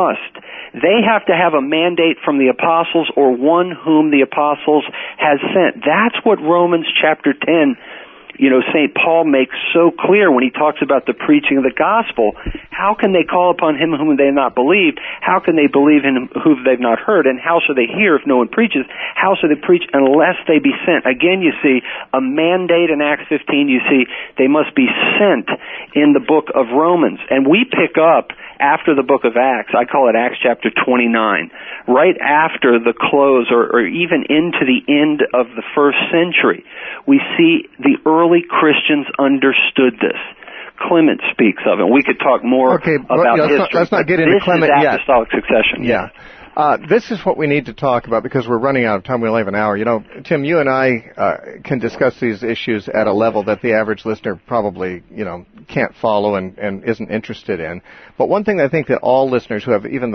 they have to have a mandate from the apostles or one whom the apostles has sent. That's what Romans chapter 10, St. Paul makes so clear when he talks about the preaching of the gospel. How can they call upon him whom they have not believed? How can they believe in him whom they've not heard? And how shall they hear if no one preaches? How shall they preach unless they be sent? Again, you see a mandate in Acts 15. You see they must be sent in the book of Romans. And we pick up after the book of Acts, I call it Acts chapter 29, right after the close or even into the end of the 1st century, we see the early Christians understood this. Clement speaks of it. We could talk more about history. Let's not get into Clement yet. This is apostolic succession. Yeah. This is what we need to talk about because we're running out of time. We only have an hour. Tim, you and I can discuss these issues at a level that the average listener probably, can't follow and isn't interested in. But one thing I think that all listeners who have even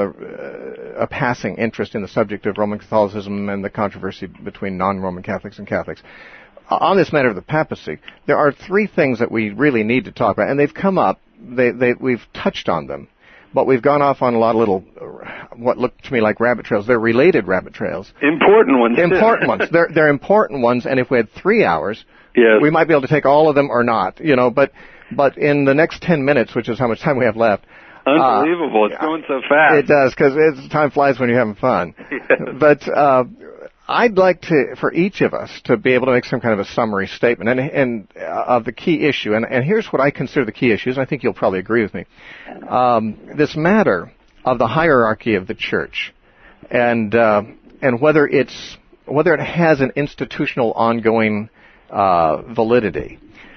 a passing interest in the subject of Roman Catholicism and the controversy between non-Roman Catholics and Catholics, on this matter of the papacy, there are 3 things that we really need to talk about, and they've come up. We've touched on them. But we've gone off on a lot of little, what look to me like rabbit trails. They're related rabbit trails. Important ones. Important ones. They're important ones, and if we had 3 hours, we might be able to take all of them or not, But in the next 10 minutes, which is how much time we have left. Unbelievable. It's going so fast. It does, because time flies when you're having fun. Yes. But I'd like for each of us to be able to make some kind of a summary statement and of the key issue. And here's what I consider the key issues. I think you'll probably agree with me. This matter of the hierarchy of the church and whether it has an institutional ongoing validity.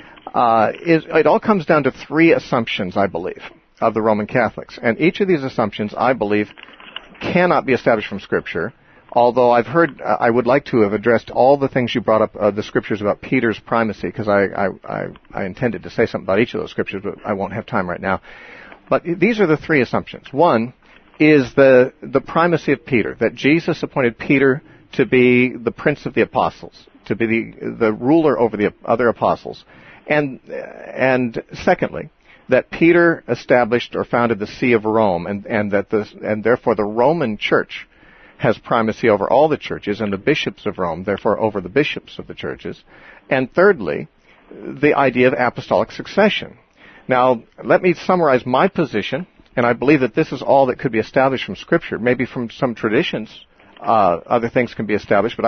It all comes down to 3 assumptions, I believe, of the Roman Catholics. And each of these assumptions, I believe, cannot be established from Scripture. Although I would like to have addressed all the things you brought up, the scriptures about Peter's primacy, because I intended to say something about each of those scriptures, but I won't have time right now. But these are the 3 assumptions. One is the primacy of Peter, that Jesus appointed Peter to be the prince of the apostles, to be the ruler over the other apostles. And secondly, that Peter established or founded the See of Rome, and therefore the Roman Church has primacy over all the churches, and the bishops of Rome, therefore, over the bishops of the churches. And thirdly, the idea of apostolic succession, Now, let me summarize my position, and I believe that this is all that could be established from Scripture. Maybe from some traditions, other things can be established, but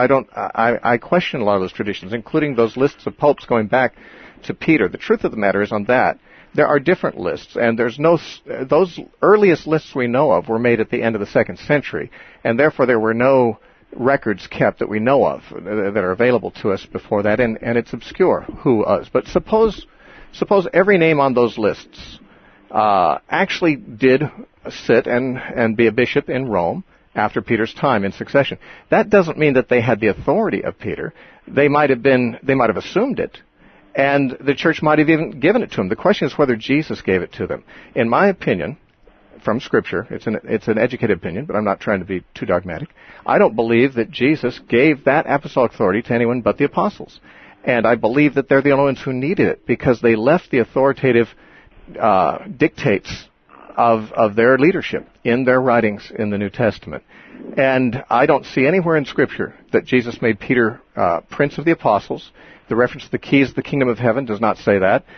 I question a lot of those traditions, including those lists of popes going back to Peter. The truth of the matter is on that, there are different lists, and those earliest lists we know of were made at the end of the 2nd century, and therefore there were no records kept that we know of that are available to us before that, and it's obscure who was. But suppose every name on those lists actually did sit and be a bishop in Rome after Peter's time in succession. That doesn't mean that they had the authority of Peter. They might have assumed it, and the church might have even given it to them. The question is whether Jesus gave it to them. In my opinion, from Scripture, it's an educated opinion, but I'm not trying to be too dogmatic. I don't believe that Jesus gave that apostolic authority to anyone but the apostles. And I believe that they're the only ones who needed it because they left the authoritative dictates of their leadership in their writings in the New Testament. And I don't see anywhere in Scripture that Jesus made Peter Prince of the Apostles. The reference to the keys of the kingdom of heaven does not say that.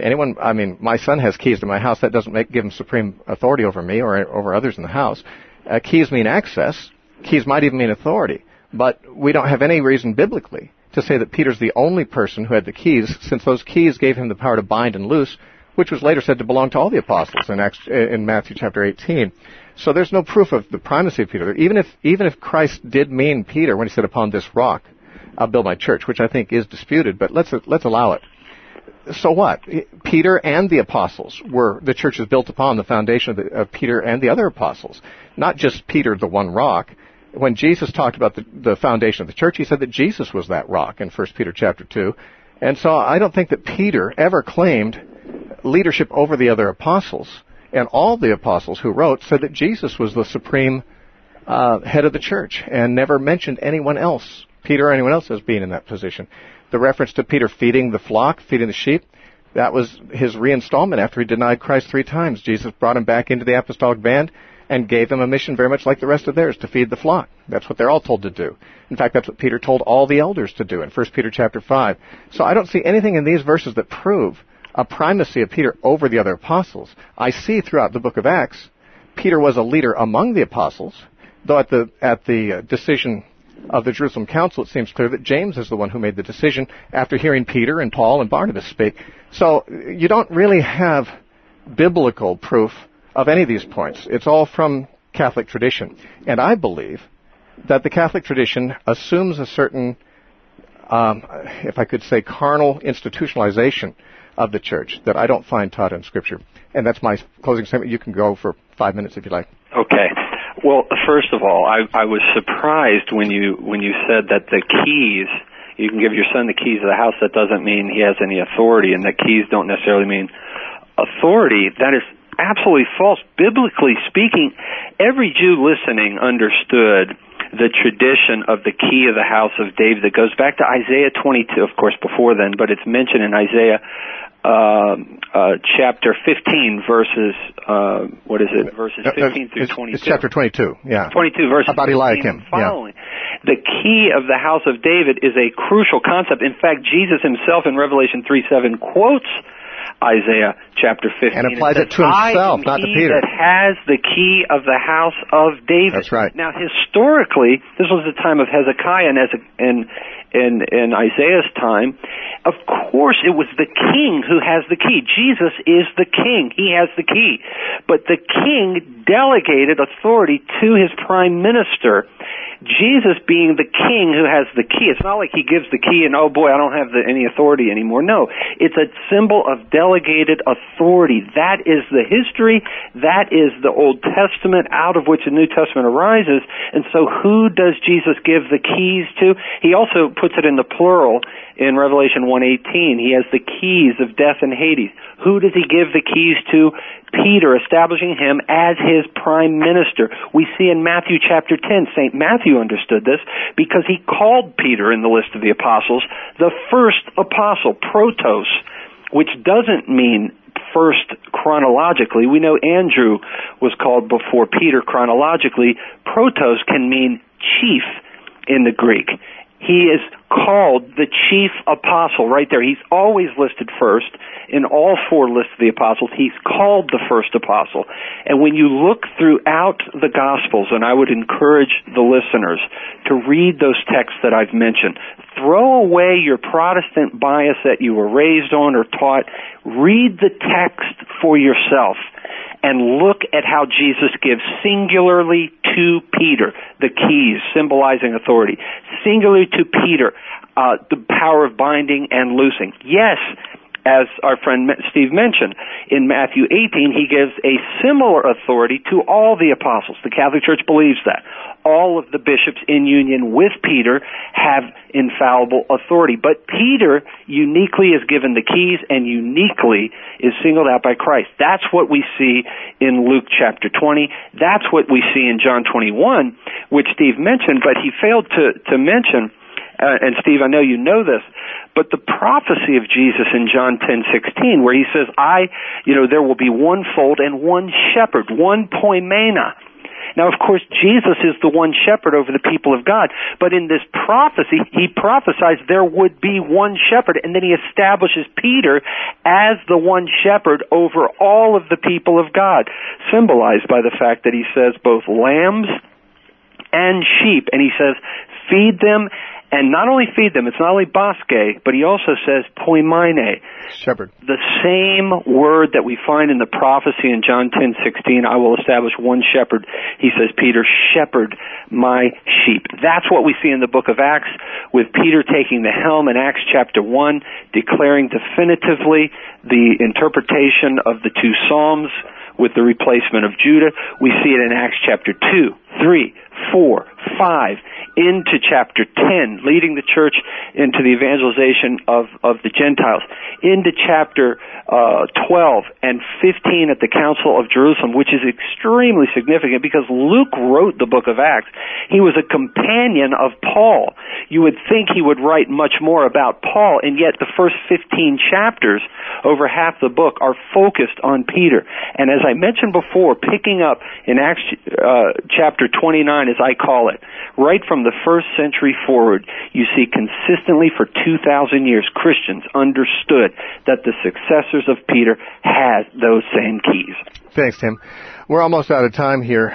My son has keys to my house. That doesn't give him supreme authority over me or over others in the house. Keys mean access. Keys might even mean authority. But we don't have any reason biblically to say that Peter's the only person who had the keys, since those keys gave him the power to bind and loose, which was later said to belong to all the apostles in Matthew chapter 18. So there's no proof of the primacy of Peter. Even if Christ did mean Peter when he said, "Upon this rock I'll build my church," which I think is disputed, but let's allow it. So what? Peter and the apostles the church is built upon the foundation of Peter and the other apostles, not just Peter, the one rock. When Jesus talked about the foundation of the church, he said that Jesus was that rock in 1 Peter chapter 2. And so I don't think that Peter ever claimed leadership over the other apostles. And all the apostles who wrote said that Jesus was the supreme head of the church and never mentioned anyone else, Peter or anyone else, as being in that position. The reference to Peter feeding the flock, feeding the sheep, that was his reinstallment after he denied Christ 3 times. Jesus brought him back into the apostolic band and gave them a mission very much like the rest of theirs, to feed the flock. That's what they're all told to do. In fact, that's what Peter told all the elders to do in 1 Peter chapter 5. So I don't see anything in these verses that prove a primacy of Peter over the other apostles. I see throughout the book of Acts, Peter was a leader among the apostles, though at the decision of the Jerusalem Council, it seems clear that James is the one who made the decision after hearing Peter and Paul and Barnabas speak. So you don't really have biblical proof of any of these points. It's all from Catholic tradition. And I believe that the Catholic tradition assumes a certain, if I could say, carnal institutionalization of the church that I don't find taught in Scripture. And that's my closing statement. You can go for 5 minutes if you like. Okay. Well, first of all, I was surprised when you said that the keys, you can give your son the keys of the house. That doesn't mean he has any authority, and that keys don't necessarily mean authority. That is absolutely false. Biblically speaking, every Jew listening understood the tradition of the key of the house of David that goes back to Isaiah 22, of course before then, but it's mentioned in Isaiah chapter 15, verses, verses 15 through 22. It's chapter 22, yeah. 22 verses about Eliakim, following. Yeah. The key of the house of David is a crucial concept. In fact, Jesus himself in Revelation 3:7 quotes Isaiah chapter 15. And applies it to himself, not to Peter. That has the key of the house of David. That's right. Now, historically, this was the time of Hezekiah and Isaiah's time. Of course, it was the king who has the key. Jesus is the king. He has the key. But the king delegated authority to his prime minister. Jesus being the king who has the key. It's not like he gives the key and, oh boy, I don't have any authority anymore. No, it's a symbol of delegated authority. That is the history. That is the Old Testament out of which the New Testament arises. And so who does Jesus give the keys to? He also puts it in the plural in Revelation 1:18. He has the keys of death and Hades. Who does he give the keys to? Peter, establishing him as his prime minister. We see in Matthew chapter 10, St. Matthew understood this because he called Peter in the list of the apostles the first apostle, protos, which doesn't mean first chronologically. We know Andrew was called before Peter chronologically. Protos can mean chief in the Greek. He is called the chief apostle right there. He's always listed first in all four lists of the apostles. He's called the first apostle. And when you look throughout the Gospels, and I would encourage the listeners to read those texts that I've mentioned, throw away your Protestant bias that you were raised on or taught. Read the text for yourself and look at how Jesus gives singularly to Peter the keys, symbolizing authority. Singularly to Peter, the power of binding and loosing. Yes, as our friend Steve mentioned, in Matthew 18, he gives a similar authority to all the apostles. The Catholic Church believes that. All of the bishops in union with Peter have infallible authority. But Peter uniquely is given the keys and uniquely is singled out by Christ. That's what we see in Luke chapter 20. That's what we see in John 21, which Steve mentioned, but he failed to mention, and Steve, I know you know this, but the prophecy of Jesus in John 10:16, where he says, there will be one fold and one shepherd, one poimena. Now, of course, Jesus is the one shepherd over the people of God, but in this prophecy, he prophesies there would be one shepherd, and then he establishes Peter as the one shepherd over all of the people of God, symbolized by the fact that he says both lambs and sheep, and he says, feed them. And not only feed them, it's not only baske, but he also says poimene. Shepherd. The same word that we find in the prophecy in John 10:16, I will establish one shepherd. He says, Peter, shepherd my sheep. That's what we see in the book of Acts, with Peter taking the helm in Acts chapter 1, declaring definitively the interpretation of the two Psalms with the replacement of Judah. We see it in Acts chapter 2, 3, 4, 5, into chapter 10, leading the church into the evangelization of the Gentiles, into chapter 12 and 15 at the Council of Jerusalem, which is extremely significant because Luke wrote the book of Acts. He was a companion of Paul. You would think he would write much more about Paul, and yet the first 15 chapters, over half the book, are focused on Peter. And as I mentioned before, picking up in Acts chapter 29, as I call it, right from the first century forward, you see consistently for 2,000 years, Christians understood that the successors of Peter had those same keys. Thanks, Tim. We're almost out of time here.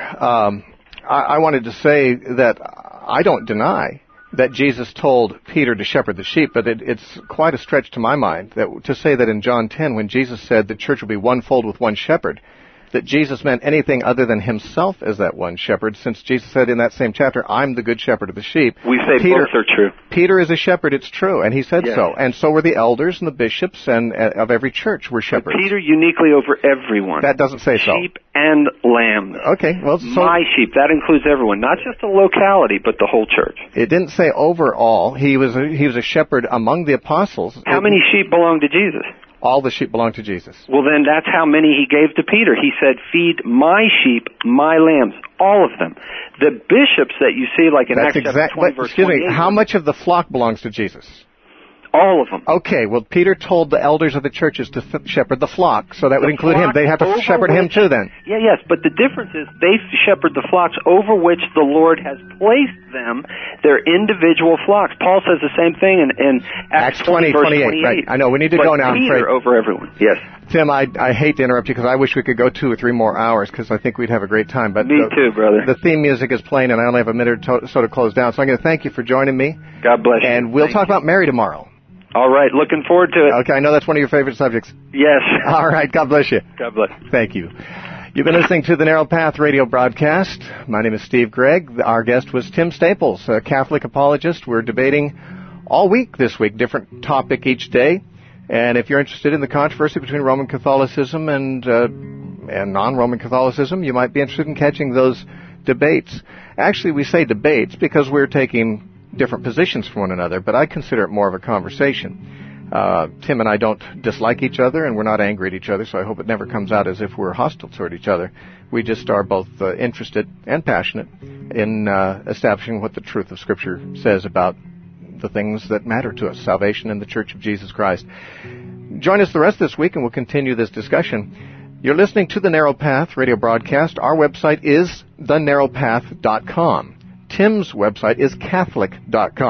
I wanted to say that I don't deny that Jesus told Peter to shepherd the sheep, but it's quite a stretch to my mind to say that in John 10, when Jesus said the church will be one fold with one shepherd, that Jesus meant anything other than himself as that one shepherd, since Jesus said in that same chapter, I'm the good shepherd of the sheep. We say both are true. Peter is a shepherd, it's true, and he said yes. so. And so were the elders and the bishops and of every church were shepherds. But Peter uniquely over everyone. That doesn't say so. Sheep and lambs. Okay, well, so my sheep, that includes everyone, not just a locality, but the whole church. It didn't say overall. He was a shepherd among the apostles. How many sheep belong to Jesus? All the sheep belong to Jesus. Well, then that's how many he gave to Peter. He said, feed my sheep, my lambs, all of them. The bishops that you see, like in Acts chapter 20, verse 28. How much of the flock belongs to Jesus? All of them. Okay, well, Peter told the elders of the churches to shepherd the flock, so that would include him. They have to shepherd him too, then. Yeah, yes, but the difference is they shepherd the flocks over which the Lord has placed them, their individual flocks. Paul says the same thing in Acts 20, verse 28. Right. I know, we need to go now. Peter over everyone, yes. Tim, I hate to interrupt you because I wish we could go 2 or 3 more hours because I think we'd have a great time. But me too, brother. The theme music is playing and I only have a minute or so to close down. So I'm going to thank you for joining me. God bless you. And we'll talk about Mary tomorrow. All right, looking forward to it. Okay, I know that's one of your favorite subjects. Yes. All right, God bless you. God bless. Thank you. You've been listening to the Narrow Path radio broadcast. My name is Steve Gregg. Our guest was Tim Staples, a Catholic apologist. We're debating all week this week, different topic each day. And if you're interested in the controversy between Roman Catholicism and non-Roman Catholicism, you might be interested in catching those debates. Actually, we say debates because we're taking different positions from one another, but I consider it more of a conversation. Tim and I don't dislike each other, and we're not angry at each other, so I hope it never comes out as if we're hostile toward each other. We just are both interested and passionate in establishing what the truth of Scripture says about the things that matter to us, salvation and the Church of Jesus Christ. Join us the rest of this week, and we'll continue this discussion. You're listening to the Narrow Path radio broadcast. Our website is thenarrowpath.com. Tim's website is Catholic.com.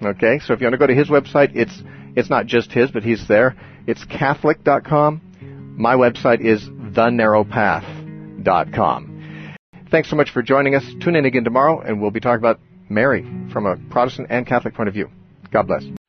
Okay, so if you want to go to his website, it's not just his, but he's there. It's Catholic.com. My website is thenarrowpath.com. Thanks so much for joining us. Tune in again tomorrow, and we'll be talking about Mary from a Protestant and Catholic point of view. God bless.